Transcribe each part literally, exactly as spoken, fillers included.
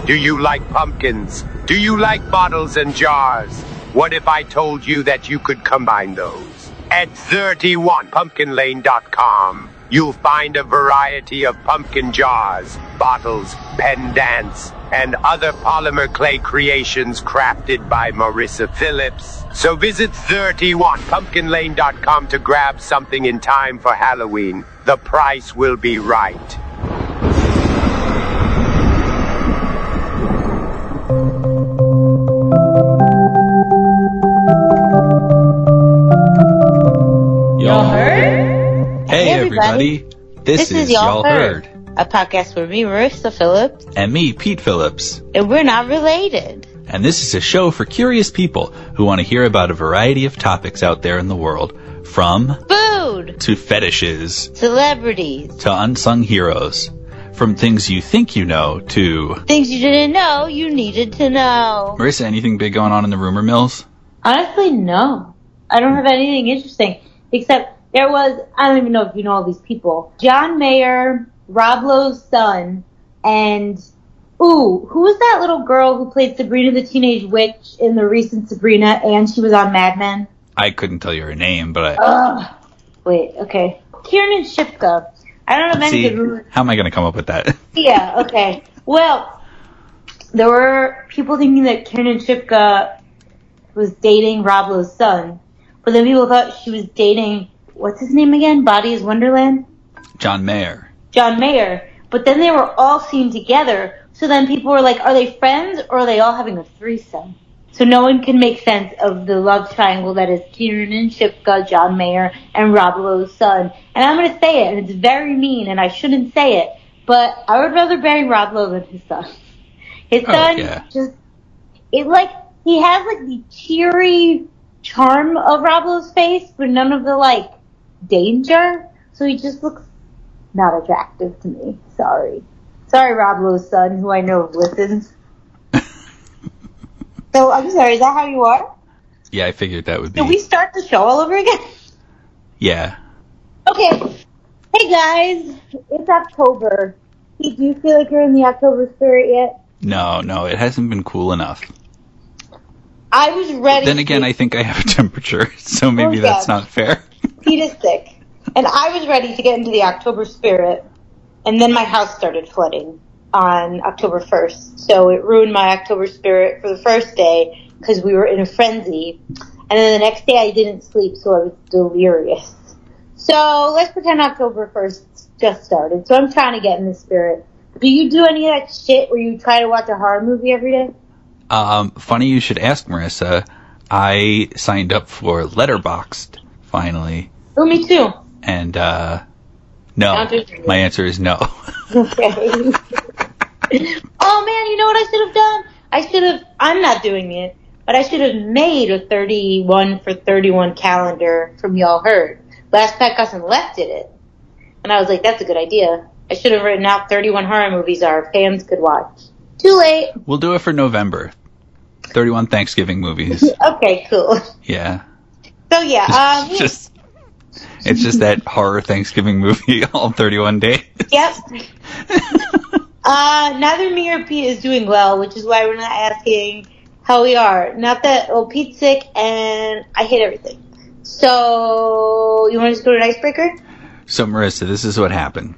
Do you like pumpkins? Do you like bottles and jars? What if I told you that you could combine those? At thirty-one pumpkin lane dot com, you'll find a variety of pumpkin jars, bottles, pendants, and other polymer clay creations crafted by Marissa Phillips. So visit thirty-one pumpkin lane dot com to grab something in time for Halloween. The price will be right. Y'all heard? Hey, everybody. This, This is, is Y'all Heard. A podcast with me, Marissa Phillips, And me, Pete Phillips. and we're not related. And this is a show for curious people who want to hear about a variety of topics out there in the world, from Food, to fetishes, celebrities, to unsung heroes, from things you think you know to... things you didn't know you needed to know. Marissa, anything big going on in the rumor mills? Honestly, no. I don't have anything interesting, except there was, I don't even know if you know all these people, John Mayer, Rob Lowe's son, and, ooh, who was that little girl who played Sabrina the Teenage Witch in the recent Sabrina, and she was on Mad Men? I couldn't tell you her name, but I... Ugh. Wait, okay. Kiernan Shipka. I don't know if any See, good rumors. how am I going to come up with that? Yeah, okay. Well, there were people thinking that Kiernan Shipka was dating Rob Lowe's son, but then people thought she was dating, what's his name again? Bodies Wonderland? John Mayer. John Mayer. But then they were all seen together, so then people were like, are they friends or are they all having a threesome? So no one can make sense of the love triangle that is Kiernan Shipka, John Mayer, and Rob Lowe's son. And I'm going to say it, and it's very mean, and I shouldn't say it, but I would rather bury Rob Lowe than his son. His Oh, son yeah. just, it like, he has like the cheery charm of Rob Lowe's face, but none of the like danger. So he just looks not attractive to me. Sorry. Sorry, Rob Lowe's son, who I know listens. So, I'm sorry, is that how you are? Yeah, I figured that would be... Did we start the show all over again? Yeah. Okay. Hey, guys. It's October. Pete, do you feel like you're in the October spirit yet? No, no, it hasn't been cool enough. I was ready. Then again, to... I think I have a temperature, so maybe Oh, that's yeah. not fair. Pete is sick. And I was ready to get into the October spirit, and then my house started flooding on October first. So it ruined my October spirit for the first day because we were in a frenzy. And then the next day I didn't sleep, so I was delirious. So let's pretend October first just started. So I'm trying to get in the spirit. Do you do any of that shit where you try to watch a horror movie every day? Um, funny you should ask, Marissa. I signed up for Letterboxd, finally. Oh, me too. And, uh, no. Not doing My answer is no. Okay. Oh man, you know what I should have done? I should have, I'm not doing it, but I should have made a thirty-one for thirty-one calendar from Y'all Heard. Last Pat Gus and Left did it. And I was like, that's a good idea. I should have written out thirty-one horror movies our fans could watch. Too late. We'll do it for November. thirty-one Thanksgiving movies. Okay, cool. Yeah. So yeah, um, just, it's just that horror Thanksgiving movie all thirty-one days. yep. Uh, neither me or Pete is doing well, which is why we're not asking how we are. Not that, well, Pete's sick and I hate everything. So, you want to just go to an icebreaker? So, Marissa, this is what happened.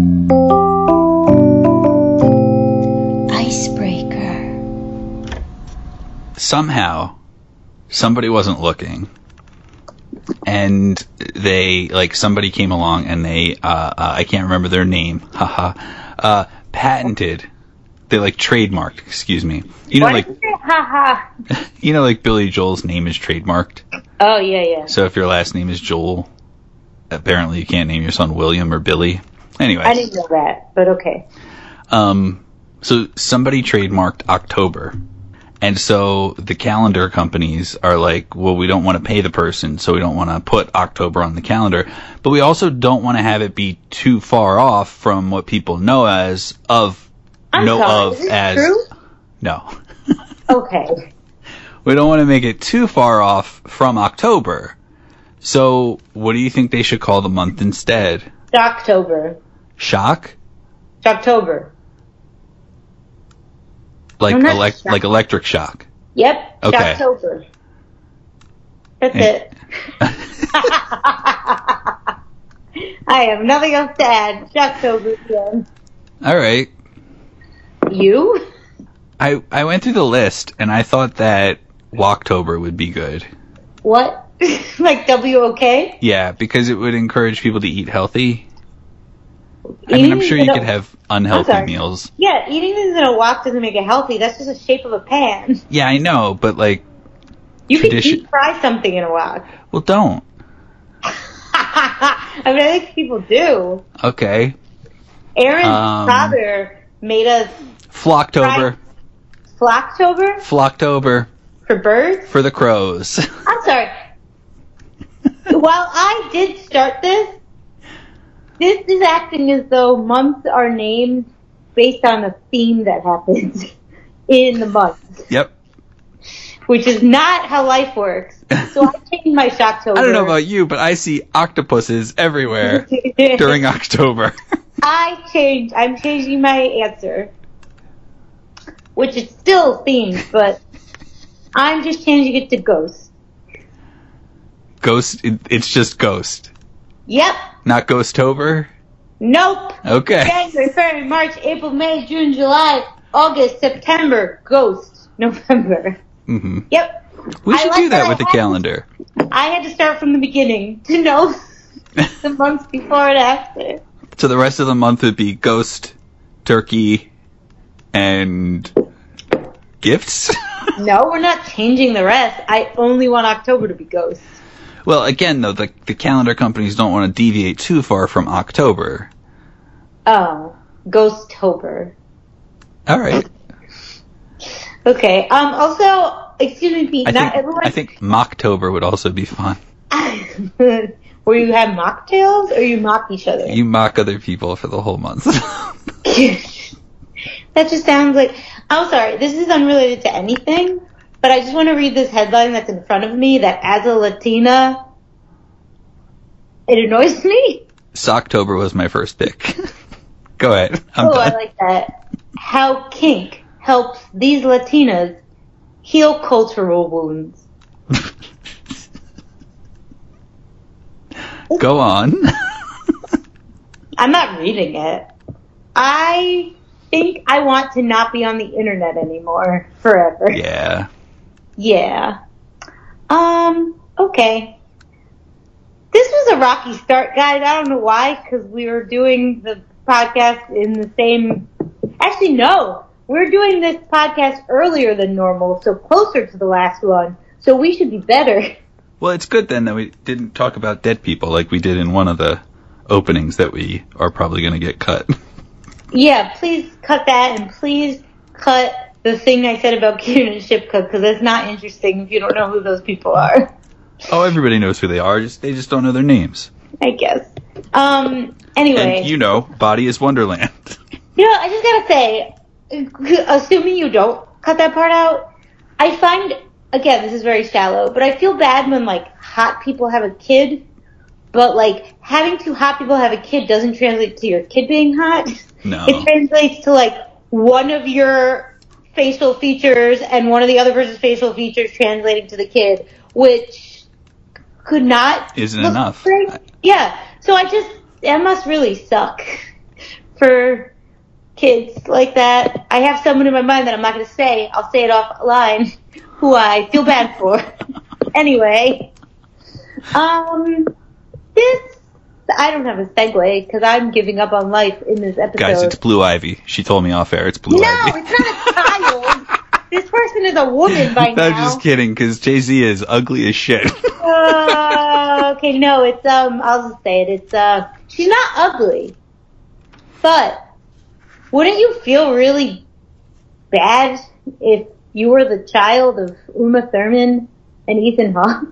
Icebreaker. Somehow, somebody wasn't looking, and they, like, somebody came along and they, uh, uh I can't remember their name, haha, uh, patented, they, like, trademarked, excuse me. You know, Why like, did you say ha ha? you know, like, Billy Joel's name is trademarked. Oh, yeah, yeah. So if your last name is Joel, apparently you can't name your son William or Billy. Anyways. I didn't know that, but okay. Um, so somebody trademarked October. And so the calendar companies are like, well, we don't want to pay the person, so we don't want to put October on the calendar. But we also don't want to have it be too far off from what people know as of, I'm know sorry, of is this as, true? no. Okay. We don't want to make it too far off from October. So what do you think they should call the month instead? Shocktober. Shock? Shocktober. Like No, not elect, shock. like electric shock. Yep. Okay. Shocktober. That's Eh. it. I have nothing else to add. Shocktober again. All right. You? I I went through the list and I thought that Walktober would be good. What? Like W O K? Yeah, because it would encourage people to eat healthy. I mean, I'm Eating sure in you a- could have I'm unhealthy sorry. meals. Yeah, eating things in a wok doesn't make it healthy. That's just the shape of a pan. Yeah, I know, but like, You Tradition- can deep fry something in a wok. well, don't. I mean, I think people do. Okay. Aaron's Um, father made us Flocktober. Flocktober Flocktober for birds. for the crows. I'm sorry. While I did start this, this is acting as though months are named based on a theme that happens in the month, Yep. which is not how life works. So I changed my Shocktober. I don't know about you, but I see octopuses everywhere during October. I changed. I'm changing my answer, which is still themed, but I'm just changing it to ghost. Ghost, it, it's just ghost. Yep. Not Ghostober? Nope. Okay. January, February, March, April, May, June, July, August, September, ghost, November. hmm Yep. We I should like do that I with the had- calendar. I had to start from the beginning to know the months before and after. So the rest of the month would be ghost, turkey, and gifts? No, we're not changing the rest. I only want October to be ghost. Well, again, though, the, the calendar companies don't want to deviate too far from October. Oh, Ghosttober. All right. Okay. Um. Also, excuse me, Pete. I not think, everyone. I think Mocktober would also be fun. Where you have mocktails or you mock each other? You mock other people for the whole month. That just sounds like. I'm sorry. This is unrelated to anything, but I just want to read this headline that's in front of me. That as a Latina, it annoys me. Socktober was my first pick. Go ahead. I'm Oh, I done. like that. How kink helps these Latinas heal cultural wounds. Go on. I'm not reading it. I think I want to not be on the internet anymore forever. Yeah. Yeah. Um, okay. This was a rocky start, guys. I don't know why, because we were doing the podcast in the same... Actually, no. We're doing this podcast earlier than normal, so closer to the last one. So we should be better. Well, it's good then that we didn't talk about dead people like we did in one of the openings that we are probably going to get cut. Yeah, please cut that, and please cut the thing I said about Kieran and Shipka, because it's not interesting if you don't know who those people are. Oh, everybody knows who they are. Just they just don't know their names. I guess. Um, anyway. And you know, Body is Wonderland. You know, I just gotta say, assuming you don't cut that part out, I find, again, this is very shallow, but I feel bad when, like, hot people have a kid, but, like, having two hot people have a kid doesn't translate to your kid being hot. No. It translates to, like, one of your facial features and one of the other person's facial features translating to the kid, which could not... Isn't look enough. great. Yeah. So I just, that must really suck for kids like that. I have someone in my mind that I'm not going to say. I'll say it offline, who I feel bad for. Anyway, um, this, I don't have a segue because I'm giving up on life in this episode. Guys, it's Blue Ivy. She told me off air. It's Blue no, Ivy. it's not a child. This person is a woman by No, now. I'm just kidding, because Jay-Z is ugly as shit. uh, okay, no, it's, um, I'll just say it. It's, uh, she's not ugly. But, wouldn't you feel really bad if you were the child of Uma Thurman and Ethan Hawke?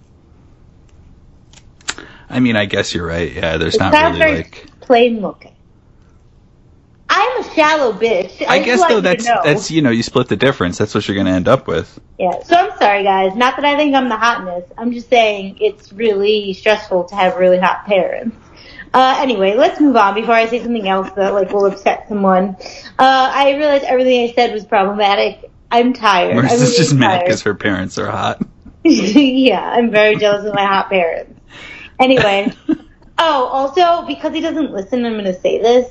I mean, I guess you're right. Yeah, there's It not sounds really, very like... plain looking. I'm a shallow bitch. I just guess, want though, you to that's, know. that's you know, you split the difference. That's what you're going to end up with. Yeah, so I'm sorry, guys. Not that I think I'm the hotness. I'm just saying it's really stressful to have really hot parents. Uh, anyway, let's move on before I say something else that like will upset someone. Uh, I realized everything I said was problematic. I'm tired. Marissa's I'm really just mad tired. because her parents are hot. Yeah, I'm very jealous of my hot parents. Anyway. Oh, also, because he doesn't listen, I'm going to say this.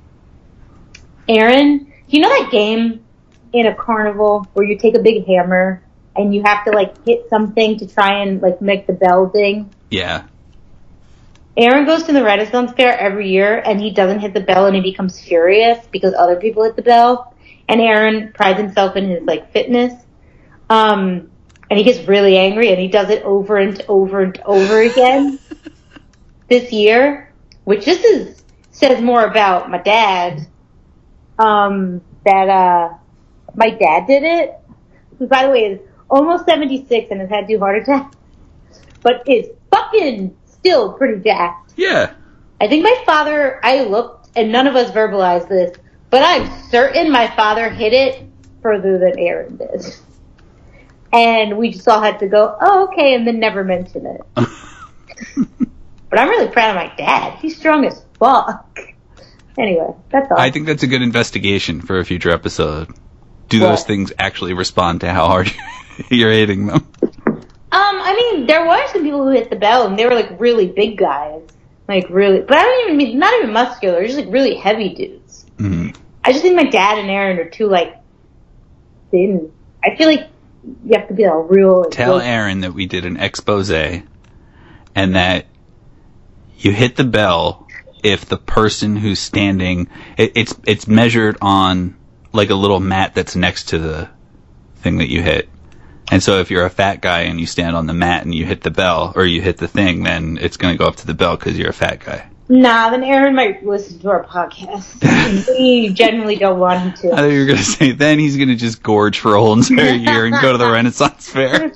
Aaron, you know that game in a carnival where you take a big hammer and you have to, like, hit something to try and, like, make the bell ding? Yeah. Aaron goes to the Renaissance Fair every year and he doesn't hit the bell and he becomes furious because other people hit the bell. And Aaron prides himself in his, like, fitness. Um, and he gets really angry and he does it over and over and over again. This year, which this is says more about my dad, um, that uh, my dad did it, who, by the way, is almost seventy-six and has had two heart attacks, but is fucking still pretty jacked. Yeah. I think my father, I looked, and none of us verbalized this, but I'm certain my father hit it further than Aaron did. And we just all had to go, oh, okay, and then never mention it. But I'm really proud of my dad. He's strong as fuck. Anyway, that's all. I think that's a good investigation for a future episode. Do What? those things actually respond to how hard you're hitting them? Um, I mean, there were some people who hit the bell, and they were, like, really big guys. Like, really. But I don't even mean, not even muscular, just, like, really heavy dudes. Mm-hmm. I just think my dad and Aaron are too, like, thin. I feel like you have to be a real... Like, Tell real- Aaron that we did an expose and that you hit the bell if the person who's standing, it, it's it's measured on like a little mat that's next to the thing that you hit. And so if you're a fat guy and you stand on the mat and you hit the bell or you hit the thing, then it's going to go up to the bell because you're a fat guy. Nah, then Aaron might listen to our podcast. We generally don't want him I to. thought you were going to say then he's going to just gorge for a whole entire year and go to the Renaissance Fair.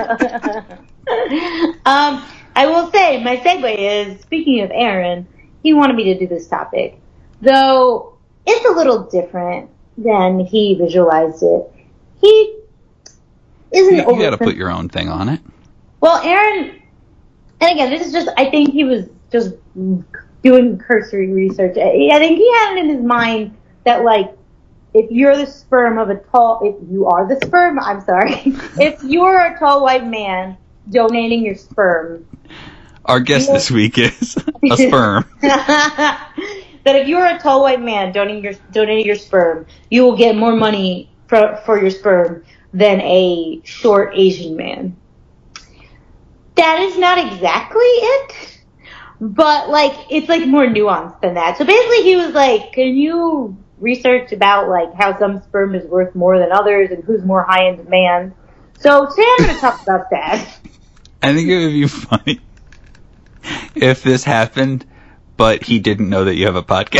um, I will say, my segue is, speaking of Aaron, he wanted me to do this topic. Though, it's a little different than he visualized it. He isn't You, you over... got to put your own thing on it. Well, Aaron, and again, this is just, I think he was just doing cursory research. I think he had it in his mind that, like, if you're the sperm of a tall, if you are the sperm, I'm sorry, if you're a tall white man donating your sperm. Our guest this week is a sperm. That if you're a tall white man donating your, donating your sperm, you will get more money for, for your sperm than a short Asian man. That is not exactly it, but, like, it's, like, more nuanced than that. So basically he was like, can you research about, like, how some sperm is worth more than others and who's more high in demand? So today I'm going to talk about that. I think it would be funny if this happened, but he didn't know that you have a podcast.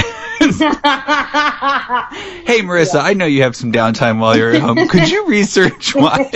Hey, Marissa, yeah. I know you have some downtime while you're at home. Could you research why?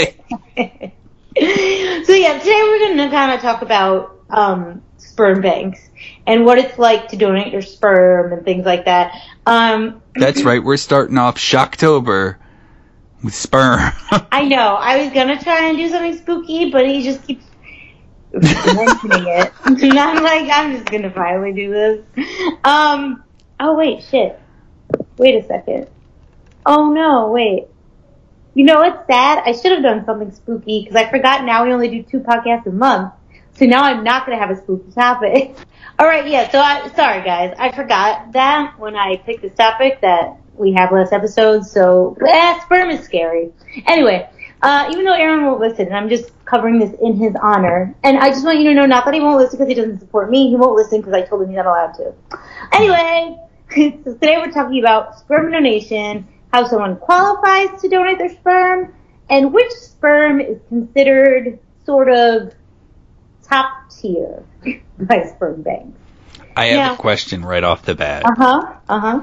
So, yeah, today we're going to kind of talk about um, sperm banks and what it's like to donate your sperm and things like that. Um, That's right. We're starting off Shocktober with sperm. I know. I was going to try and do something spooky, but he just keeps mentioning it. And I'm like, I'm just going to finally do this. Um, oh, wait, shit. Wait a second. Oh, no, wait. You know what's sad? I should have done something spooky because I forgot now we only do two podcasts a month. So now I'm not going to have a spooky topic. All right, yeah, so I, sorry, guys. I forgot that when I picked this topic that we have less episodes, so eh, sperm is scary. Anyway, uh, even though Aaron won't listen, and I'm just covering this in his honor, and I just want you to know, not that he won't listen because he doesn't support me, he won't listen because I told him he's not allowed to. Anyway, so today we're talking about sperm donation, how someone qualifies to donate their sperm, and which sperm is considered sort of top tier by sperm banks. I have yeah. a question right off the bat. Uh-huh, uh-huh.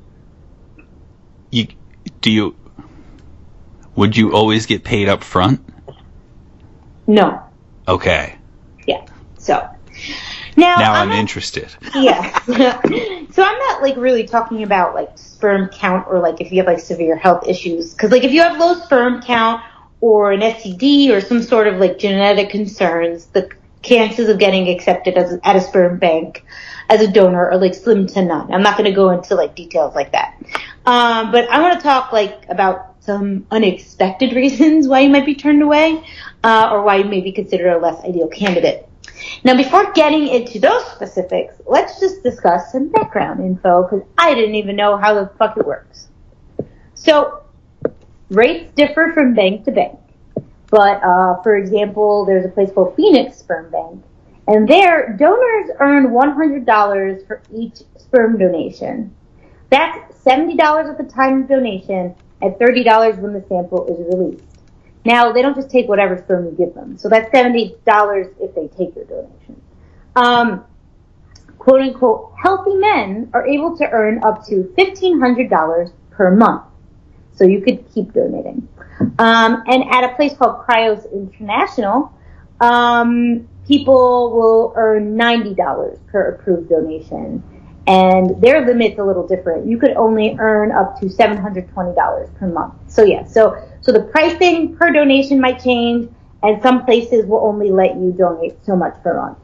You, do you, would you always get paid up front? No. Okay. Yeah, so. Now, now I'm, I'm not, interested. Yeah. So I'm not, like, really talking about, like, sperm count or, like, if you have, like, severe health issues. Because, like, if you have low sperm count or an S T D or some sort of, like, genetic concerns, the chances of getting accepted as a, at a sperm bank as a donor are like slim to none. I'm not going to go into like details like that. Um, but I want to talk like about some unexpected reasons why you might be turned away, uh, or why you may be considered a less ideal candidate. Now, before getting into those specifics, let's just discuss some background info, because I didn't even know how the fuck it works. So, rates differ from bank to bank. But, uh, for example, there's a place called Phoenix Sperm Bank, and there, donors earn one hundred dollars for each sperm donation. That's seventy dollars at the time of donation and thirty dollars when the sample is released. Now, they don't just take whatever sperm you give them. So that's seventy dollars if they take your donation. Um, quote unquote, healthy men are able to earn up to fifteen hundred dollars per month. So you could keep donating. Um, and at a place called Cryos International, um, people will earn ninety dollars per approved donation. And their limit's a little different. You could only earn up to seven hundred twenty dollars per month. So yeah, so, so the pricing per donation might change, and some places will only let you donate so much per month.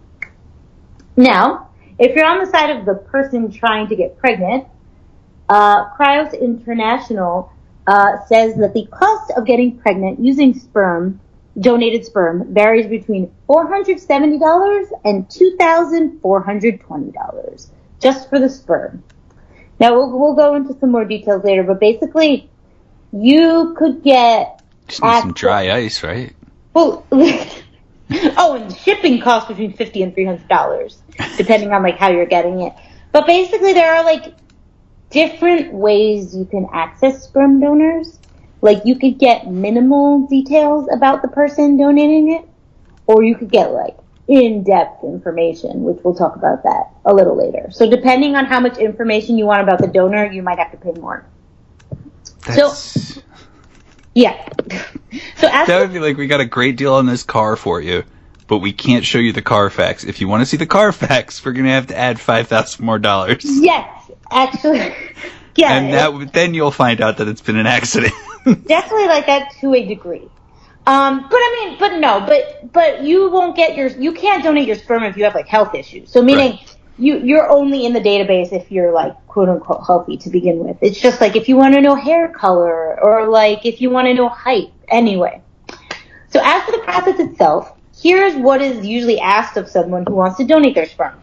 Now, if you're on the side of the person trying to get pregnant, uh, Cryos International, uh, says that the cost of getting pregnant using sperm, donated sperm, varies between four hundred seventy dollars and two thousand four hundred twenty dollars. Just for the sperm. Now, we'll, we'll go into some more details later, but basically, you could get... Just need some dry ice, right? Well, oh, and shipping costs between fifty dollars and three hundred dollars, depending on, like, how you're getting it. But basically, there are, like, different ways you can access sperm donors. Like, you could get minimal details about the person donating it, or you could get, like, in-depth information, which we'll talk about that a little later. So depending on how much information you want about the donor, you might have to pay more. That's... So, yeah. So as that would be like, we got a great deal on this car for you, but we can't show you the Carfax. If you want to see the Carfax, we're going to have to add five thousand more dollars. Yes, actually. Yeah. And that, then you'll find out that it's been an accident. Definitely like that to a degree. Um, but I mean, but no, but, but you won't get your, you can't donate your sperm if you have like health issues. So meaning right. you, you're only in the database if you're like quote unquote healthy to begin with. It's just like if you want to know hair color or like if you want to know height anyway. So as for the process itself, here's what is usually asked of someone who wants to donate their sperm.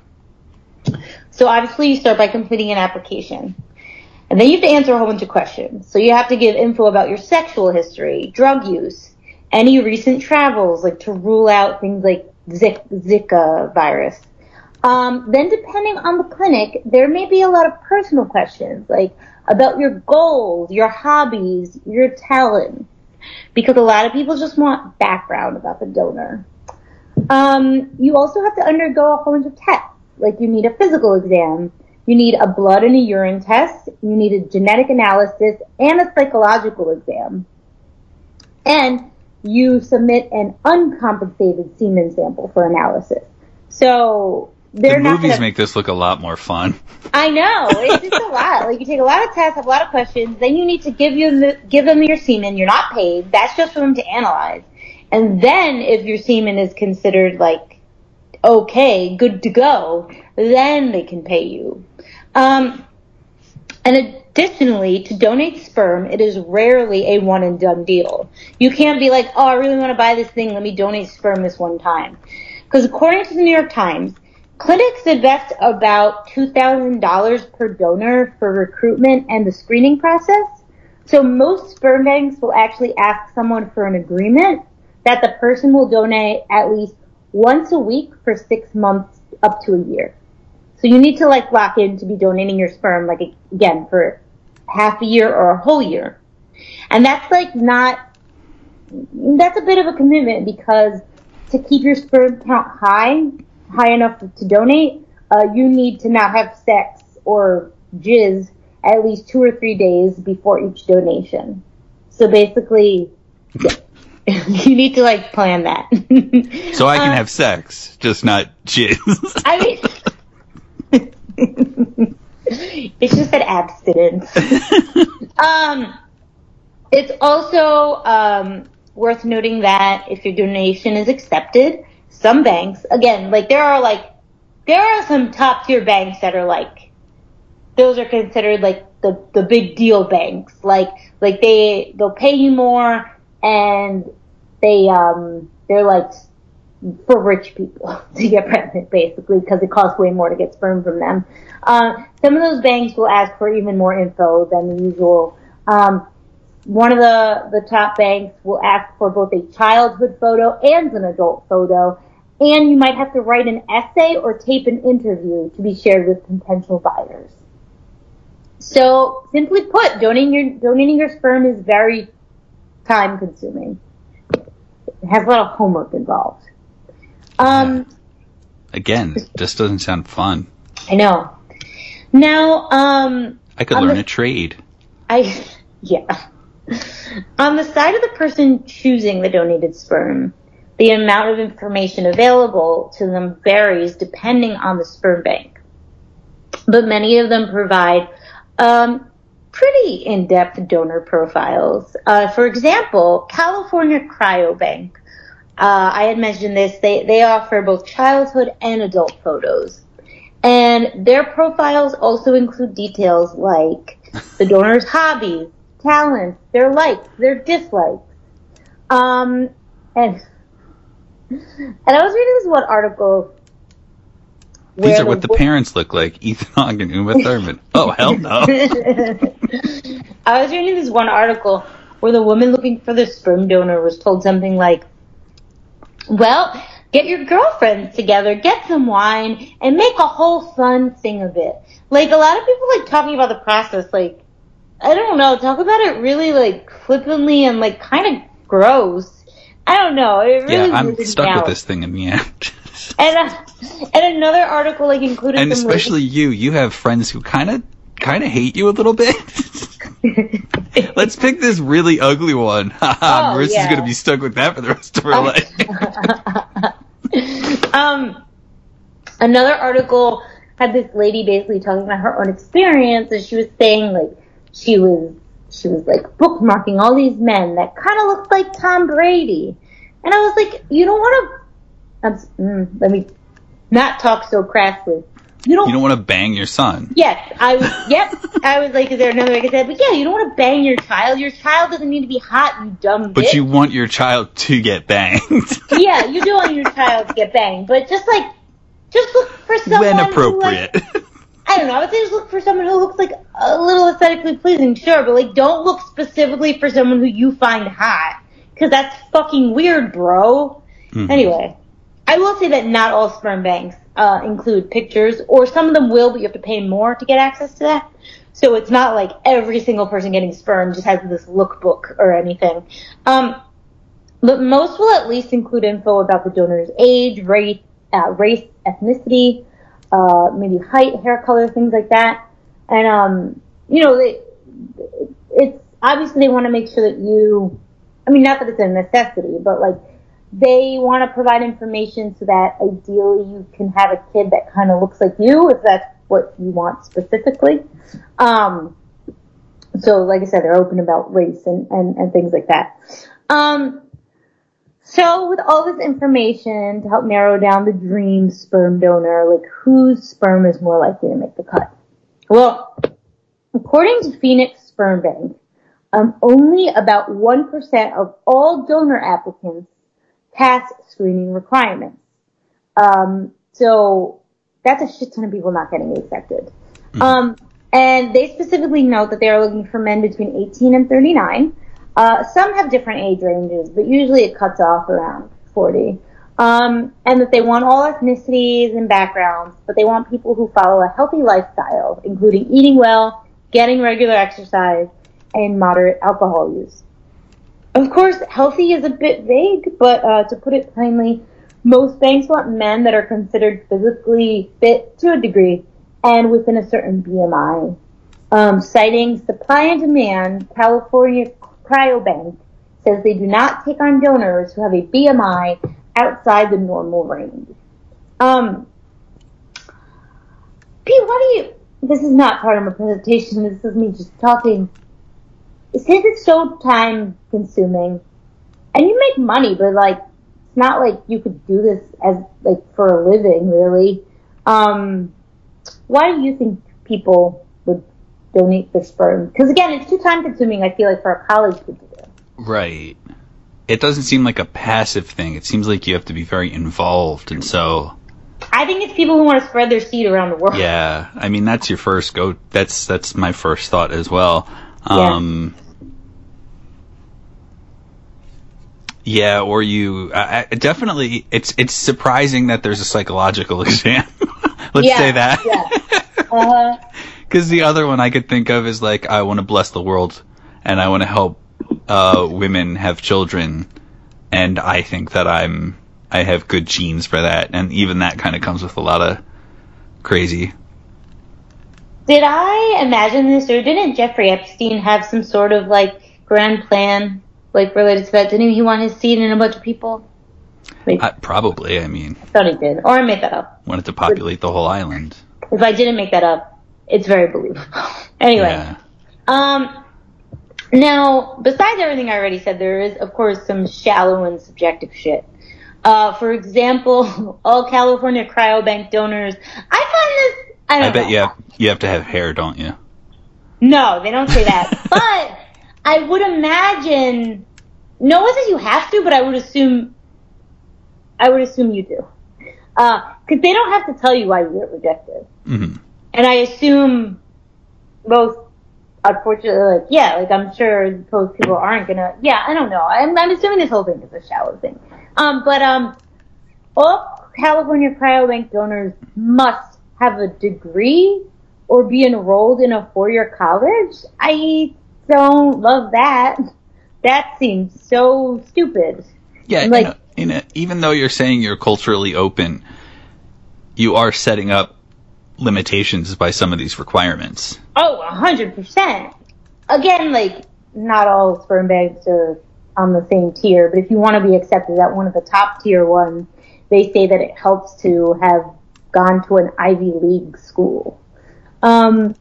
So obviously you start by completing an application. And then you have to answer a whole bunch of questions. So you have to give info about your sexual history, drug use, any recent travels, like to rule out things like Zika virus. Um, then depending on the clinic, there may be a lot of personal questions, like about your goals, your hobbies, your talents, because a lot of people just want background about the donor. Um, you also have to undergo a whole bunch of tests, like you need a physical exam, you need a blood and a urine test, you need a genetic analysis, and a psychological exam. And you submit an uncompensated semen sample for analysis. So they're the not movies gonna... make this look a lot more fun. I know, it's just a lot. Like you take a lot of tests, have a lot of questions, then you need to give you the, give them your semen. You're not paid. That's just for them to analyze. And then if your semen is considered like okay, good to go, then they can pay you. Um, and additionally, to donate sperm, it is rarely a one and done deal. You can't be like, oh, I really want to buy this thing, let me donate sperm this one time. Because according to the New York Times, clinics invest about two thousand dollars per donor for recruitment and the screening process. So most sperm banks will actually ask someone for an agreement that the person will donate at least once a week for six months up to a year. So you need to like lock in to be donating your sperm, like again, for half a year or a whole year. And that's like not, that's a bit of a commitment because to keep your sperm count high, high enough to donate, uh, you need to not have sex or jizz at least two or three days before each donation. So basically, yeah, you need to like plan that. So I can uh, have sex, just not jizz. I mean, it's just an abstinence. um, it's also um, worth noting that if your donation is accepted, some banks, again, like there are like, there are some top tier banks that are like, those are considered like the, the big deal banks. Like, like they, they'll pay you more and they, um, they're like for rich people to get pregnant basically because it costs way more to get sperm from them. Uh, some of those banks will ask for even more info than the usual. Um, one of the, the top banks will ask for both a childhood photo and an adult photo. And you might have to write an essay or tape an interview to be shared with potential buyers. So, simply put, donating your, donating your sperm is very time consuming. It has a lot of homework involved. Um, Again, just doesn't sound fun. I know. Now, um... I could learn the, a trade. I, yeah. On the side of the person choosing the donated sperm, the amount of information available to them varies depending on the sperm bank. But many of them provide um, pretty in-depth donor profiles. Uh, for example, California Cryobank, uh, I had mentioned this, they, they offer both childhood and adult photos. And their profiles also include details like the donor's hobbies, talents, their likes, their dislikes. Um, and... And I was reading this one article. These are the what the wo- parents look like, Ethan Hawke and Uma Thurman. Oh, hell no. I was reading this one article where the woman looking for the sperm donor was told something like, well, get your girlfriends together, get some wine, and make a whole fun thing of it. Like, a lot of people like talking about the process, like, I don't know, talk about it really, like, flippantly and, like, kind of gross. I don't know. It really yeah, I'm stuck out. with this thing in the end. and uh, and another article like included and some especially ladies. you. You have friends who kind of kind of hate you a little bit. Let's pick this really ugly one. oh, Marissa's yeah. gonna be stuck with that for the rest of her life. um, another article had this lady basically talking about her own experience, and she was saying like she was. She was like bookmarking all these men that kind of looked like Tom Brady. And I was like, you don't want to, mm, let me not talk so crassly. You don't, you don't want to bang your son. Yes, I was, yep. I was like, is there another way I could say that? But yeah, you don't want to bang your child. Your child doesn't need to be hot, you dumb But bitch. you want your child to get banged. Yeah, you do want your child to get banged. But just like, just look for someone when appropriate. Who, like, I don't know, I would say just look for someone who looks like a little aesthetically pleasing, sure, but like don't look specifically for someone who you find hot, because that's fucking weird, bro. Mm-hmm. Anyway, I will say that not all sperm banks uh, include pictures, or some of them will, but you have to pay more to get access to that. So it's not like every single person getting sperm just has this lookbook or anything. Um, but most will at least include info about the donor's age, race, uh, race, ethnicity, Uh, maybe height, hair color, things like that. And, um, you know, they, it's, obviously they want to make sure that you, I mean, not that it's a necessity, but like, they want to provide information so that ideally you can have a kid that kind of looks like you, if that's what you want specifically. Um, so like I said, they're open about race and, and, and things like that. Um, So with all this information to help narrow down the dream sperm donor, like whose sperm is more likely to make the cut? Well, according to Phoenix Sperm Bank, um, only about one percent of all donor applicants pass screening requirements. Um, so that's a shit ton of people not getting accepted. Mm-hmm. Um, and they specifically note that they are looking for men between eighteen and thirty-nine. Uh, some have different age ranges, but usually it cuts off around forty. Um, and that they want all ethnicities and backgrounds, but they want people who follow a healthy lifestyle, including eating well, getting regular exercise, and moderate alcohol use. Of course, healthy is a bit vague, but uh, to put it plainly, most banks want men that are considered physically fit to a degree and within a certain B M I. Um, citing supply and demand, California Cryobank says they do not take on donors who have a B M I outside the normal range. Um, Pete, what do you, this is not part of my presentation, this is me just talking. Since it's so time consuming, and you make money, but like, It's not like you could do this as like for a living, really. Um, why do you think people would donate their sperm? Because again, it's too time consuming, I feel like, for a college kid to do. Right. It doesn't seem like a passive thing. It seems like you have to be very involved, and so... I think it's people who want to spread their seed around the world. Yeah, I mean, that's your first go... That's that's my first thought as well. Um, yeah. yeah, or you... I, I, definitely, it's it's surprising that there's a psychological exam. Let's yeah, say that. Yeah. Uh-huh. Because the other one I could think of is like, I want to bless the world, and I want to help uh, women have children, and I think that I'm I have good genes for that, and even that kind of comes with a lot of crazy. Did I imagine this, or didn't Jeffrey Epstein have some sort of like grand plan, like related to that? Didn't he want his seed in a bunch of people? Wait, I, probably, I mean, I thought he did, or I made that up. Wanted to populate the whole island. If I didn't make that up, it's very believable. Anyway, yeah. um, now besides everything I already said, there is of course some shallow and subjective shit. Uh, for example, all California cryobank donors. I find this. I don't I bet know. you have, you have to have hair, don't you? No, they don't say that. But I would imagine. No one says you have to, but I would assume. I would assume you do, because uh, they don't have to tell you why you get rejected. Mm-hmm. And I assume most, unfortunately, like, yeah, like, I'm sure most people aren't gonna, yeah, I don't know. I'm, I'm assuming this whole thing is a shallow thing. Um, but, um, all California cryobank donors must have a degree or be enrolled in a four-year college. I don't love that. That seems so stupid. Yeah, like, in a, in a, even though you're saying you're culturally open, you are setting up limitations by some of these requirements. Oh, a hundred percent. Again, like, not all sperm banks are on the same tier, but if you want to be accepted at one of the top tier ones, they say that it helps to have gone to an Ivy League school. Um,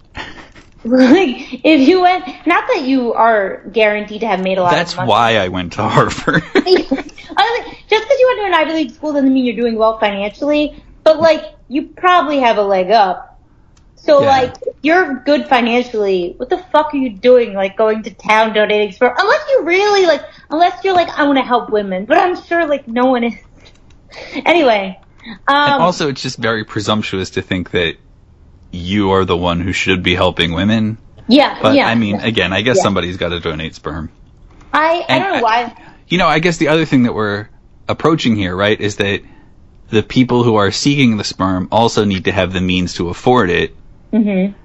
like, if you went, not that you are guaranteed to have made a lot That's of money. That's why I went to Harvard. Honestly, just because you went to an Ivy League school doesn't mean you're doing well financially, but, like, you probably have a leg up. So, yeah. like, if you're good financially, what the fuck are you doing, like, going to town donating sperm? Unless you really, like, unless you're like, I want to help women. But I'm sure, like, no one is. Anyway. Um, and also, it's just very presumptuous to think that you are the one who should be helping women. Yeah, But, yeah. I mean, yeah. again, I guess yeah. somebody's got to donate sperm. I, I don't know why. You know, I guess the other thing that we're approaching here, right, is that the people who are seeking the sperm also need to have the means to afford it. Mm-hmm.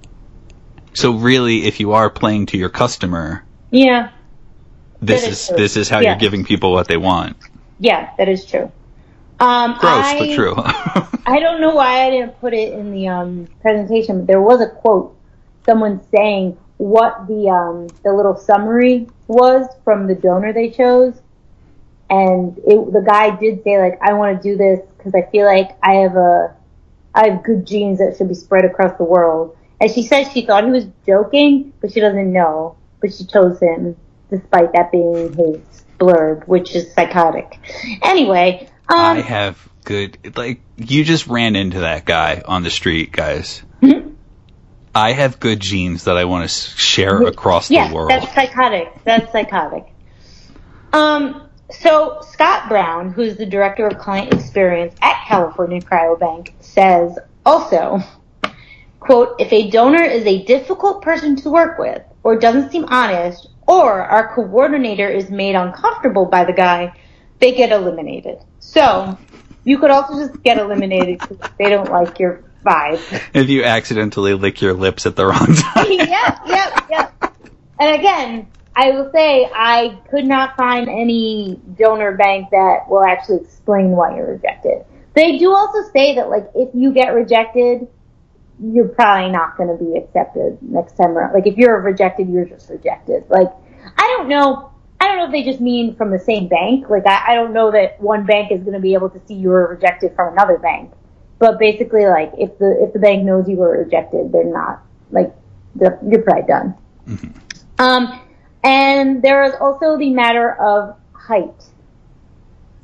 So really, if you are playing to your customer, yeah, this that is, is true. this is how Yeah. you're giving people what they want. Yeah, that is true. Um, Gross, I, but true. I don't know why I didn't put it in the um, presentation, but there was a quote, someone saying what the um, the little summary was from the donor they chose. And it, the guy did say, like, I want to do this because I feel like I have a, I have good genes that should be spread across the world. And she said she thought he was joking, but she doesn't know. But she chose him, despite that being his blurb, which is psychotic. Anyway, um, I have good, like, you just ran into that guy on the street, guys. Hmm? I have good genes that I want to share across yeah, the world. that's psychotic. That's psychotic. Um, so Scott Brown, who's the director of client experience at California Cryobank, says also, quote, if a donor is a difficult person to work with, or doesn't seem honest, or our coordinator is made uncomfortable by the guy, they get eliminated. So, you could also just get eliminated because they don't like your vibe. If you accidentally lick your lips at the wrong time. Yep, yep, yep. And again, I will say I could not find any donor bank that will actually explain why you're rejected. They do also say that, like, if you get rejected, you're probably not going to be accepted next time around. Like, if you're rejected, you're just rejected. Like, I don't know. I don't know if they just mean from the same bank. Like, I, I don't know that one bank is going to be able to see you were rejected from another bank. But basically, like, if the if the bank knows you were rejected, they're not, like, they're, you're probably done. Mm-hmm. Um, and there is also the matter of height.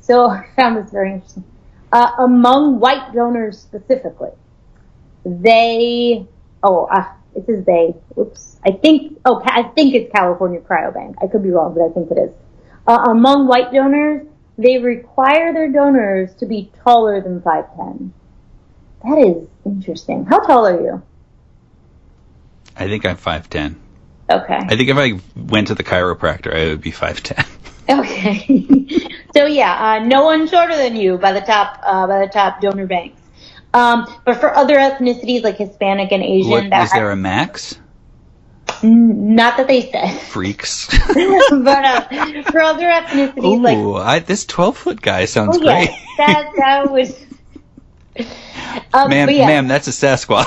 So I found this very interesting. Uh, among white donors specifically, they, oh, uh, it says they, oops, I think, oh, I think it's California Cryobank. I could be wrong, but I think it is. Uh, among white donors, they require their donors to be taller than five ten. That is interesting. How tall are you? I think I'm five ten. Okay. I think if I went to the chiropractor, I would be five ten. Okay. So yeah, uh, no one shorter than you by the top, uh, by the top donor banks. Um, but for other ethnicities like Hispanic and Asian, What, that is there a max? N- Not that they said. Freaks. But uh, for other ethnicities, Ooh, like I, this twelve-foot guy sounds oh, yeah, great. that that was. Um, ma'am, but yeah. ma'am, that's a Sasquatch.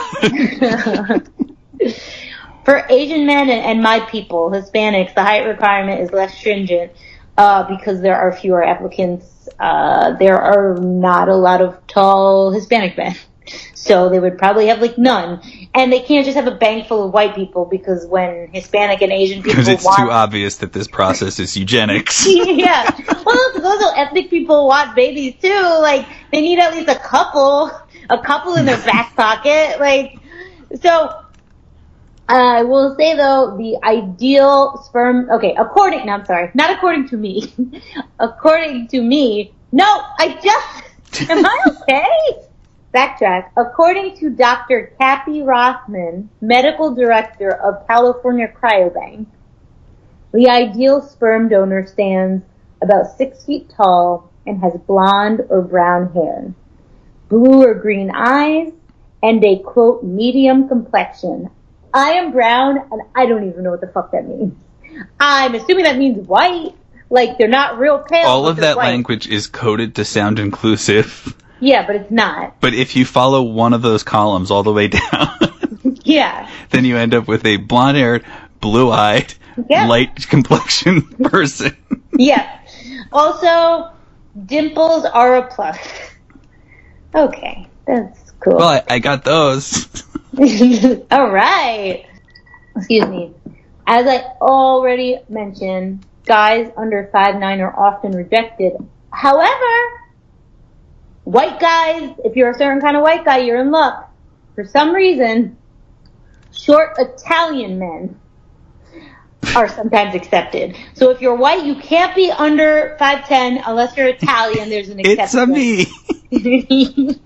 For Asian men and, and my people, Hispanics, the height requirement is less stringent uh, because there are fewer applicants. Uh, there are not a lot of tall Hispanic men. So they would probably have like none. And they can't just have a bank full of white people because when Hispanic and Asian people Because it's want... too obvious that this process is eugenics. Yeah. Well, because also ethnic people want babies too. Like, they need at least a couple, a couple in their back pocket. Like, so... I will say though, the ideal sperm, okay, according, no, I'm sorry, not according to me. According to me, no, I just, am I okay? Backtrack. According to Doctor Kathy Rothman, medical director of California Cryobank, the ideal sperm donor stands about six feet tall and has blonde or brown hair, blue or green eyes, and a, quote, medium complexion. I am brown, and I don't even know what the fuck that means. I'm assuming that means white. Like, they're not real pale. All of that white. language is coded to sound inclusive. Yeah, but it's not. But if you follow one of those columns all the way down, yeah, then you end up with a blonde-haired, blue-eyed, yeah. light complexion person. Yeah. Also, dimples are a plus. Okay, that's cool. Well, I, I got those. All right. Excuse me. As I already mentioned, guys under five nine are often rejected. However, white guys, if you're a certain kind of white guy, you're in luck. For some reason, short Italian men are sometimes accepted. So if you're white, you can't be under five ten unless you're Italian. There's an exception. It's a me.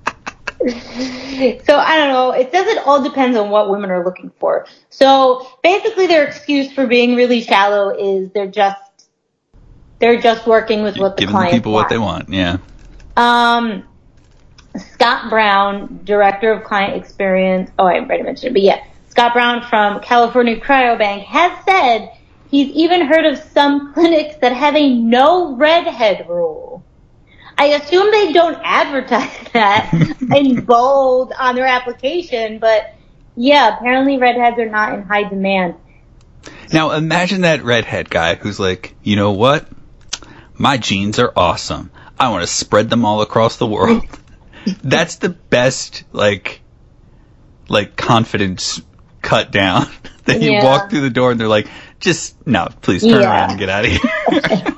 So I don't know. It says it all depends on what women are looking for. So basically, their excuse for being really shallow is they're just they're just working with what the Giving client the people wants. what they want. Yeah. Um, Scott Brown, director of client experience. Oh, I already mentioned it, but yeah, Scott Brown from California Cryobank has said he's even heard of some clinics that have a no redhead rule. I assume they don't advertise that in bold on their application, but yeah, apparently redheads are not in high demand. Now imagine that redhead guy who's like, you know what? My genes are awesome. I want to spread them all across the world. That's the best, like, like confidence cut down. That you Yeah. walk through the door and they're like, just, no, please turn Yeah. around and get out of here.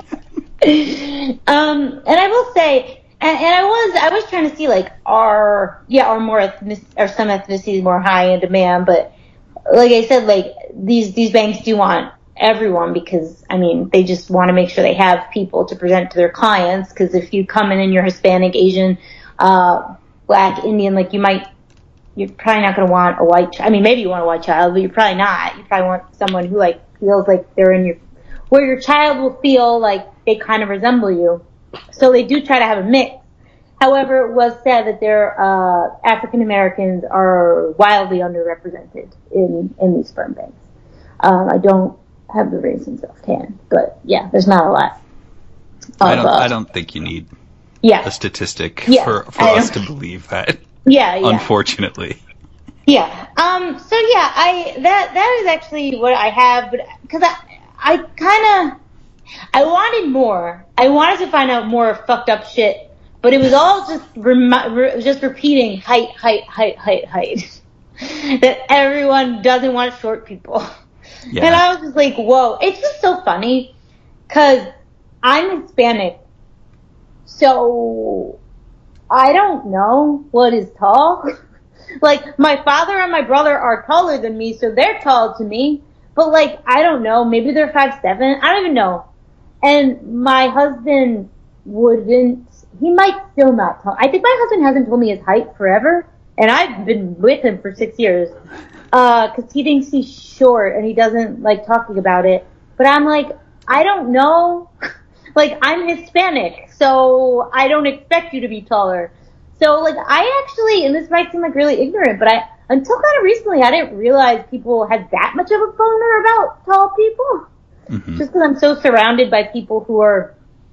Um, and I will say, and, and I was, I was trying to see like, are, yeah, are more ethnic, are some ethnicities more high in demand, but like I said, like, these, these banks do want everyone because, I mean, they just want to make sure they have people to present to their clients, because if you come in and you're Hispanic, Asian, uh, Black, Indian, like, you might, you're probably not going to want a white child. I mean, maybe you want a white child, but you're probably not. You probably want someone who, like, feels like they're in your, where your child will feel like they kind of resemble you. So they do try to have a mix. However, it was said that their uh, African Americans are wildly underrepresented in, in these sperm banks. Um, I don't have the reasons offhand, but yeah, there's not a lot. Of, I don't. uh, I don't think you need yeah, a statistic Yeah, for for I us to don't- believe that. yeah, yeah. Unfortunately. Yeah. Um. So yeah, I that that is actually what I have, but because I I kind of I wanted more. I wanted to find out more fucked up shit, but it was all just remi- re- just repeating height, height, height, height, height. That everyone doesn't want short people, Yeah. and I was just like, whoa! It's just so funny because I'm Hispanic, so I don't know what is tall. Like, my father and my brother are taller than me, so they're tall to me. But, like, I don't know. Maybe they're five seven. I don't even know. And my husband wouldn't, he might still not tell. I think my husband hasn't told me his height forever, and I've been with him for six years. Uh, cause he thinks he's short, and he doesn't like talking about it. But I'm like, I don't know. Like, I'm Hispanic, so I don't expect you to be taller. So, like, I actually, and this might seem like really ignorant, but I, until kind of recently, I didn't realize people had that much of a boner about tall people. Mm-hmm. Just because I'm so surrounded by people who are,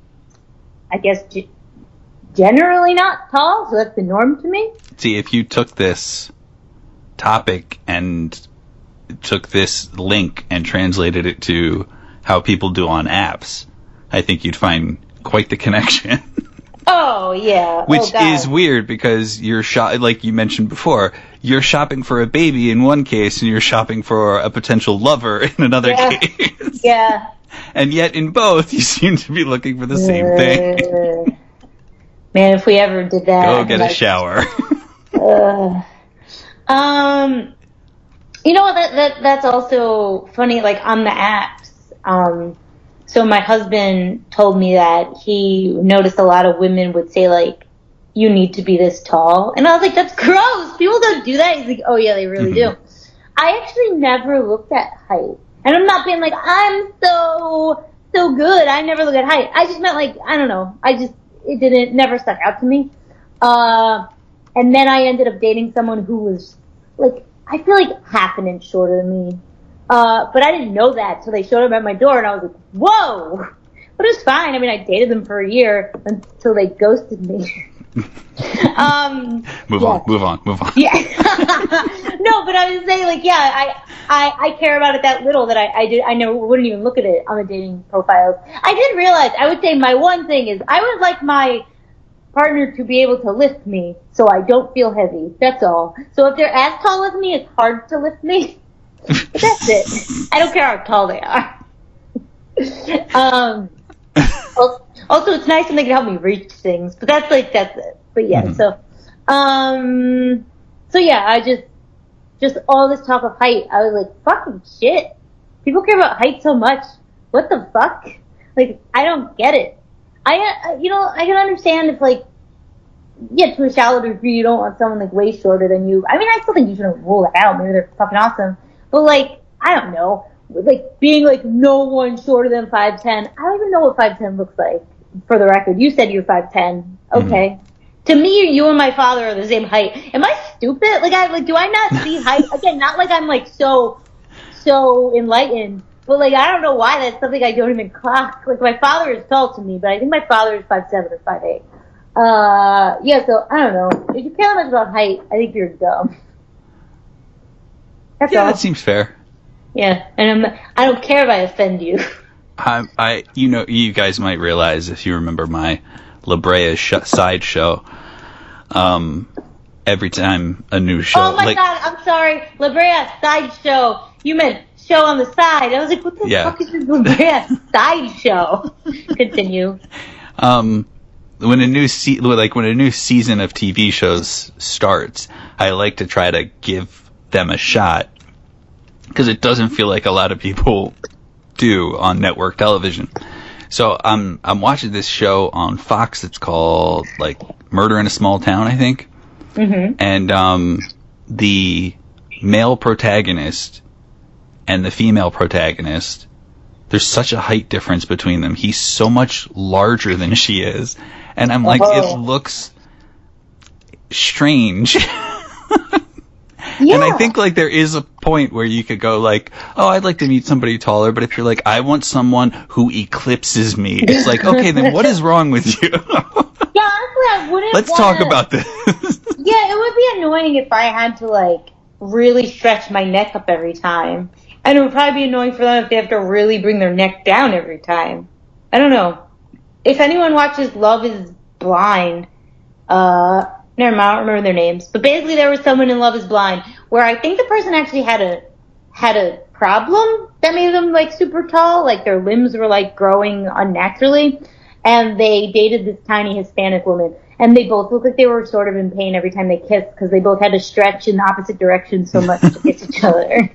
I guess, g- generally not tall, so that's the norm to me. See, if you took this topic and took this link and translated it to how people do on apps, I think you'd find quite the connection. Oh, yeah. Which oh, is weird because you're shop like you mentioned before, you're shopping for a baby in one case and you're shopping for a potential lover in another yeah. case. Yeah. And yet in both you seem to be looking for the same uh, thing. Man, if we ever did that. Go get like, a shower. uh, um, you know, that, that, that's also funny, like on the apps. Um, So my husband told me that he noticed a lot of women would say, like, you need to be this tall. And I was like, that's gross. People don't do that. He's like, oh, yeah, they really mm-hmm. do. I actually never looked at height. And I'm not being like, I'm so, so good. I never look at height. I just meant, like, I don't know. I just, it didn't, never stuck out to me. Uh, and then I ended up dating someone who was, like, I feel like half an inch shorter than me. Uh, but I didn't know that, so they showed up at my door, and I was like, whoa! But it was fine. I mean, I dated them for a year until they ghosted me. um, move yeah. on, move on, move on. Yeah. No, but I was saying, like, yeah, I, I, I care about it that little that I, I did, I never wouldn't even look at it on the dating profiles. I did realize, I would say my one thing is, I would like my partner to be able to lift me, so I don't feel heavy. That's all. So if they're as tall as me, it's hard to lift me. But that's it. I don't care how tall they are. um, also, it's nice when they can help me reach things. But that's like, that's it. But yeah, mm-hmm. so, um, so yeah, I just, just all this talk of height, I was like, fucking shit. People care about height so much. What the fuck? Like, I don't get it. I, you know, I can understand if, like, yeah, to a shallow degree, you don't want someone, like, way shorter than you. I mean, I still think you shouldn't rule that out. Maybe they're fucking awesome. But, like, I don't know. Like, being, like, no one shorter than five ten. I don't even know what five ten looks like, for the record. You said you're five ten. Okay. Mm-hmm. To me, you and my father are the same height. Am I stupid? Like, I, like, do I not see height? Again, not like I'm, like, so, so enlightened. But, like, I don't know why that's something I don't even clock. Like, my father is tall to me, but I think my father is five seven or five eight. Uh, yeah, so, I don't know. If you care that much about height, I think you're dumb. That's yeah, all. That seems fair. Yeah, and I'm, I don't care if I offend you. I, I, you know, you guys might realize if you remember my La Brea sh- side show, um, every time a new show. Oh my like, god, I'm sorry, La Brea side show. You meant show on the side. I was like, what the yeah. fuck is this La Brea side show? Continue. Um, when a new se- like when a new season of T V shows starts, I like to try to give them a shot because it doesn't feel like a lot of people do on network television. So I'm I'm watching this show on Fox. It's called like Murder in a Small Town, I think. Mm-hmm. And um, the male protagonist and the female protagonist, there's such a height difference between them. He's so much larger than she is, and I'm like, oh. it looks strange. Yeah. And I think, like, there is a point where you could go, like, oh, I'd like to meet somebody taller, but if you're like, I want someone who eclipses me, it's like, okay, then what is wrong with you? Yeah, honestly, I wouldn't Let's wanna... talk about this. Yeah, it would be annoying if I had to, like, really stretch my neck up every time. And it would probably be annoying for them if they have to really bring their neck down every time. I don't know. If anyone watches Love is Blind, uh... never mind, I don't remember their names. But basically there was someone in Love is Blind where I think the person actually had a had a problem that made them, like, super tall. Like, their limbs were, like, growing unnaturally. and they dated this tiny Hispanic woman, and they both looked like they were sort of in pain every time they kissed because they both had to stretch in the opposite direction so much to kiss each other.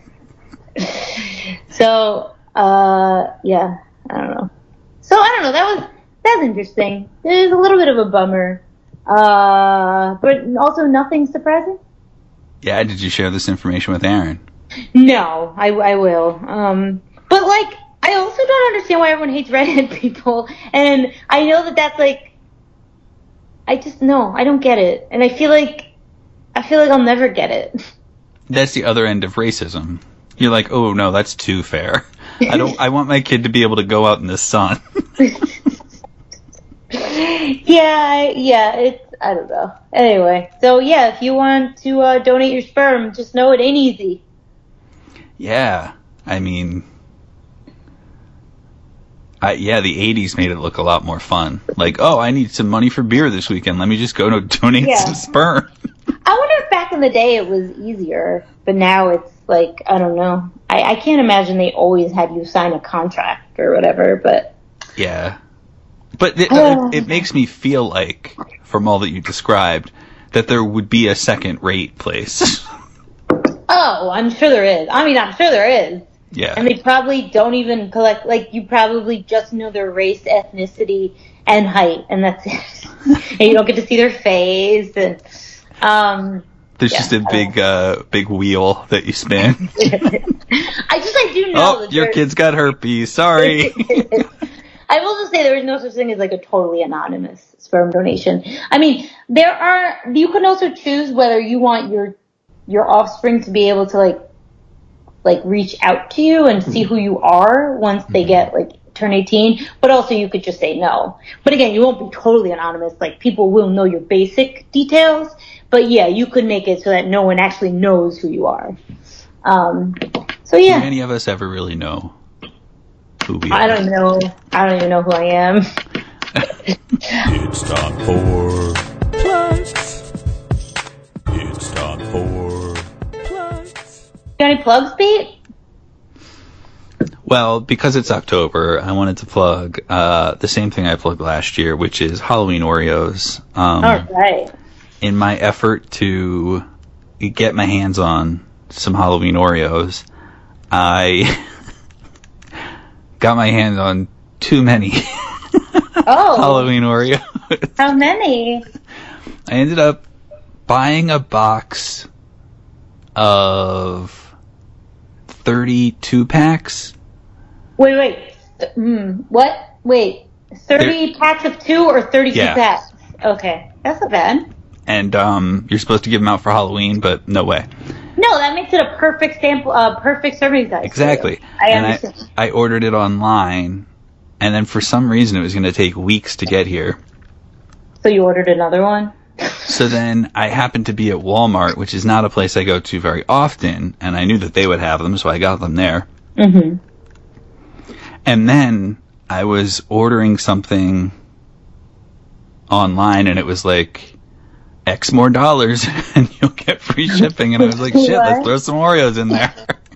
So, uh, yeah, I don't know. So I don't know. That was that's interesting. It was a little bit of a bummer, uh, but also nothing surprising. Yeah, did you share this information with Aaron? No, I, I will. Um, but like, I also don't understand why everyone hates redhead people, and I know that that's like, I just no, I don't get it, and I feel like, I feel like I'll never get it. That's the other end of racism. You're like, oh no, that's too fair. I don't. I want my kid to be able to go out in the sun. yeah, yeah, it's, I don't know. Anyway, so yeah, if you want to uh, donate your sperm, just know it ain't easy. Yeah, I mean, I, yeah, the eighties made it look a lot more fun. Like, oh, I need some money for beer this weekend. Let me just go to donate yeah. some sperm. I wonder if back in the day it was easier, but now it's like, I don't know. I, I can't imagine they always had you sign a contract or whatever, but... Yeah. But it, uh, it makes me feel like, from all that you described, that there would be a second-rate place. Oh, I'm sure there is. I mean, I'm sure there is. Yeah. And they probably don't even collect, like, you probably just know their race, ethnicity, and height, and that's it. And you don't get to see their face, and, um... There's yeah, just a big, uh, big wheel that you spin. I just, I do know oh, that your kid's got herpes, sorry. I will just say there is no such thing as like a totally anonymous sperm donation. I mean, there are, you can also choose whether you want your, your offspring to be able to like, like reach out to you and see who you are once they get like, turn eighteen, but also you could just say no. But again, you won't be totally anonymous, like people will know your basic details, but yeah, you could make it so that no one actually knows who you are. Um, so yeah. Do any of us ever really know who we I are? don't know. I don't even know who I am. It's time for plugs. It's time for plugs. Got any plugs, Pete? Well, because it's October, I wanted to plug uh, the same thing I plugged last year, which is Halloween Oreos. Um, All right. In my effort to get my hands on some Halloween Oreos, I got my hands on too many Oh. Halloween Oreos. How many? I ended up buying a box of thirty-two packs. Wait, wait. Th- mm, what? Wait. thirty There- packs of two or thirty-two Yeah. packs? Okay. That's not bad. And um, you're supposed to give them out for Halloween, but no way. No, that makes it a perfect sample, uh, perfect serving size. Exactly. I and understand. I, I ordered it online, and then for some reason it was going to take weeks to get here. So you ordered another one? So then I happened to be at Walmart, which is not a place I go to very often, and I knew that they would have them, so I got them there. Mm-hmm. And then I was ordering something online, and it was like X more dollars, and you'll get free shipping. And I was like, shit, let's What? throw some Oreos in there.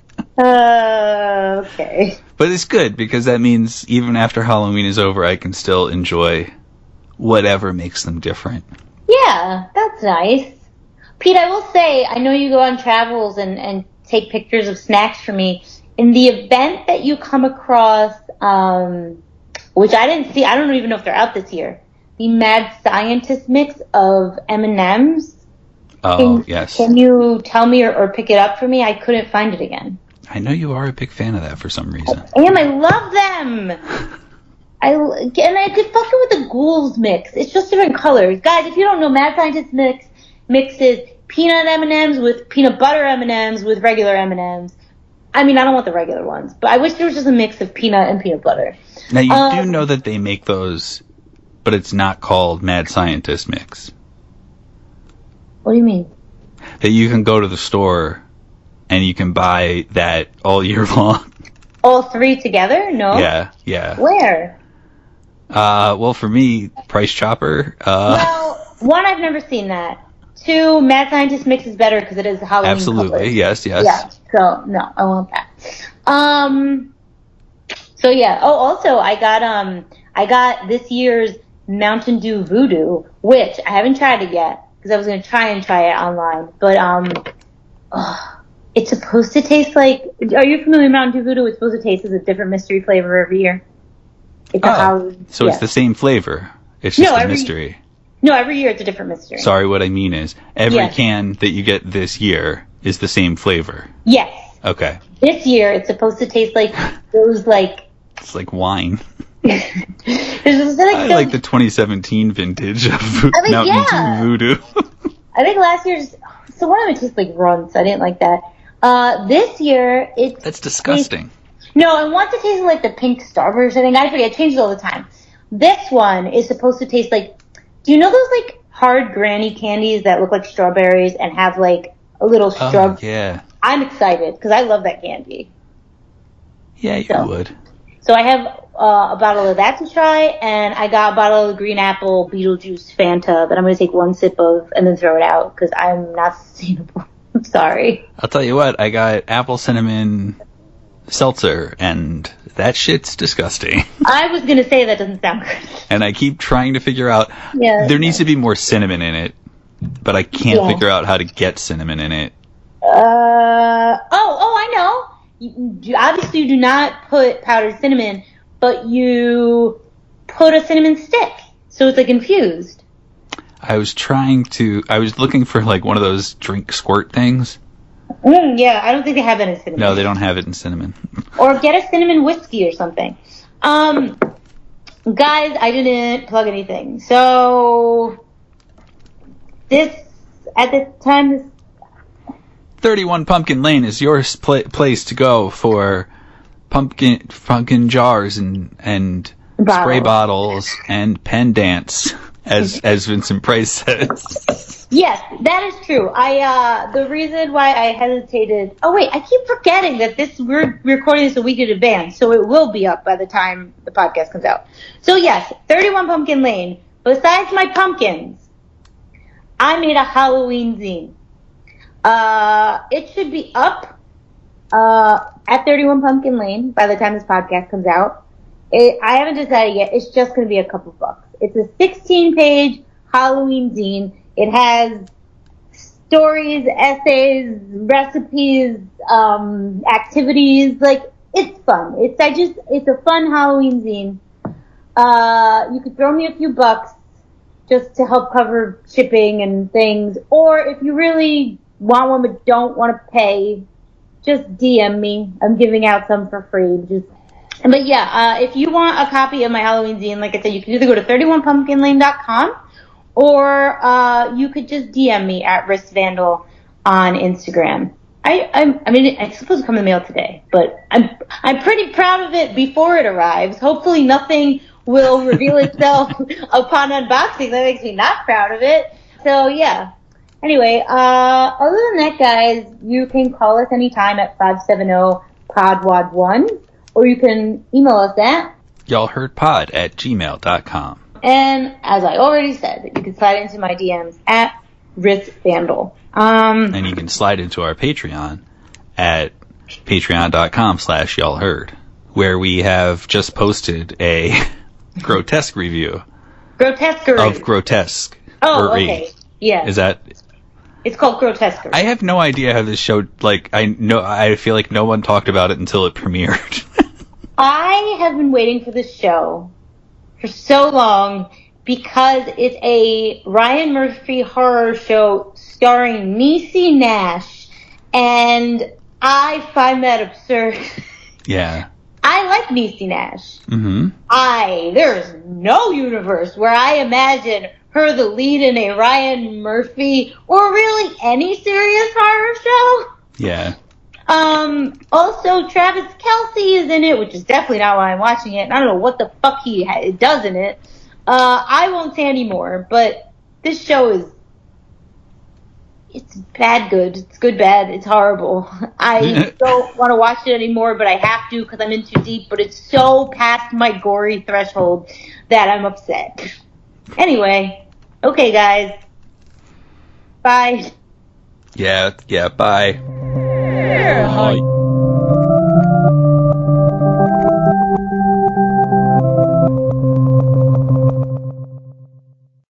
Uh, okay. But it's good, because that means even after Halloween is over, I can still enjoy whatever makes them different. Yeah, that's nice. Pete, I will say, I know you go on travels and, and take pictures of snacks for me. In the event that you come across, um, which I didn't see, I don't even know if they're out this year, the Mad Scientist mix of M and M's. Oh, Can, yes. Can you tell me or, or pick it up for me? I couldn't find it again. I know you are a big fan of that for some reason. I am. I love them. I, and I could fuck it with the Ghouls mix. It's just different colors. Guys, if you don't know, Mad Scientist mix mixes peanut M and M's with peanut butter M and M's with regular M and M's. I mean, I don't want the regular ones, but I wish there was just a mix of peanut and peanut butter. Now, you Um, do know that they make those, but it's not called Mad Scientist Mix. What do you mean? That you can go to the store and you can buy that all year long. All three together? No? Yeah, yeah. Where? Uh, well, for me, Price Chopper. Uh, Well, one, I've never seen that. Two, Mad Scientist mix is better because it is Halloween absolutely, colors. yes, yes. Yeah, so, no, I want that. Um, so yeah, oh, also, I got, um, I got this year's Mountain Dew Voodoo, which I haven't tried it yet because I was going to try and try it online. But um, oh, it's supposed to taste like. Are you familiar with Mountain Dew Voodoo? It's supposed to taste as a different mystery flavor every year. It's oh, a Halloween, so yeah. it's the same flavor. It's just No, a every- mystery. No, every year it's a different mystery. Sorry, what I mean is every Yes. can that you get this year is the same flavor. Yes. Okay. This year it's supposed to taste like those like. It's like wine. There's just like I those, like the twenty seventeen vintage of I mean, Mountain yeah. Dew Voodoo. I think last year's. So one of them tastes like rum, so I didn't like that. Uh, this year it's. That's disgusting. No, and once it tasted like the pink Starburst, I think I forget. It changes all the time. This one is supposed to taste like. Do you know those like hard granny candies that look like strawberries and have like a little straw? Oh, yeah. I'm excited because I love that candy. Yeah, you So. would. So I have uh, a bottle of that to try, and I got a bottle of green apple Beetlejuice Fanta that I'm going to take one sip of and then throw it out because I'm not sustainable. I'm sorry. I'll tell you what, I got apple cinnamon seltzer, and that shit's disgusting. I was going to say that doesn't sound good. And I keep trying to figure out, Yeah. there needs to be more cinnamon in it, but I can't Yeah. figure out how to get cinnamon in it. Uh, oh, oh, I know. You, you, obviously, you do not put powdered cinnamon, but you put a cinnamon stick, so it's like infused. I was trying to, I was looking for like one of those drink squirt things. Mm, yeah, I don't think they have that in cinnamon. No, they don't have it in cinnamon. Or get a cinnamon whiskey or something. Um, guys, I didn't plug anything. So, this, at the time, this, thirty-one Pumpkin Lane is your pla- place to go for pumpkin pumpkin jars and, and Bottles. spray bottles and pendants, as as Vincent Price says. yes, that is true. I, uh, the reason why I hesitated, oh wait, I keep forgetting that this, we're recording this a week in advance, so it will be up by the time the podcast comes out. So yes, thirty-one Pumpkin Lane, besides my pumpkins, I made a Halloween zine. Uh, it should be up, uh, at thirty-one Pumpkin Lane by the time this podcast comes out. It, I haven't decided yet. It's just going to be a couple bucks. It's a sixteen page Halloween zine. It has stories, essays, recipes, um, activities. Like, it's fun. It's, I just, it's a fun Halloween zine. Uh, you could throw me a few bucks just to help cover shipping and things. Or if you really want one but don't want to pay, just D M me. I'm giving out some for free. Just, but yeah, uh, if you want a copy of my Halloween zine, like I said, you can either go to thirty-one pumpkin lane dot com or uh, you could just D M me at Wrist Vandal on Instagram. I, I'm, I mean, it's supposed to come in the mail today, but I'm, I'm pretty proud of it before it arrives. Hopefully nothing will reveal itself upon unboxing that makes me not proud of it. So yeah. Anyway, uh, other than that, guys, you can call us anytime at five seven zero P O D W A D one, or you can email us at Y'all heard pod at gmail dot com. And as I already said, you can slide into my D Ms at Wrist Vandal. Um, And you can slide into our Patreon at patreon dot com slash y'all heard, where we have just posted a grotesque review Grotesquerie. of Grotesque. Oh, or okay. Yeah. Is that... It's called Grotesquerie. I have no idea how this show, like, I know, I feel like no one talked about it until it premiered. I have been waiting for this show for so long because it's a Ryan Murphy horror show starring Niecy Nash, and I find that absurd. Yeah. I like Niecy Nash. Mm-hmm. I, there's no universe where I imagine her the lead in a Ryan Murphy or really any serious horror show. Yeah. Um, also Travis Kelce is in it, which is definitely not why I'm watching it. I don't know what the fuck he ha- does in it. Uh, I won't say any more, but this show is, it's bad good. It's good bad. It's horrible. I don't want to watch it anymore, but I have to because I'm in too deep, but it's so past my gory threshold that I'm upset. Anyway, okay guys. Bye. Yeah, yeah, bye. Hi.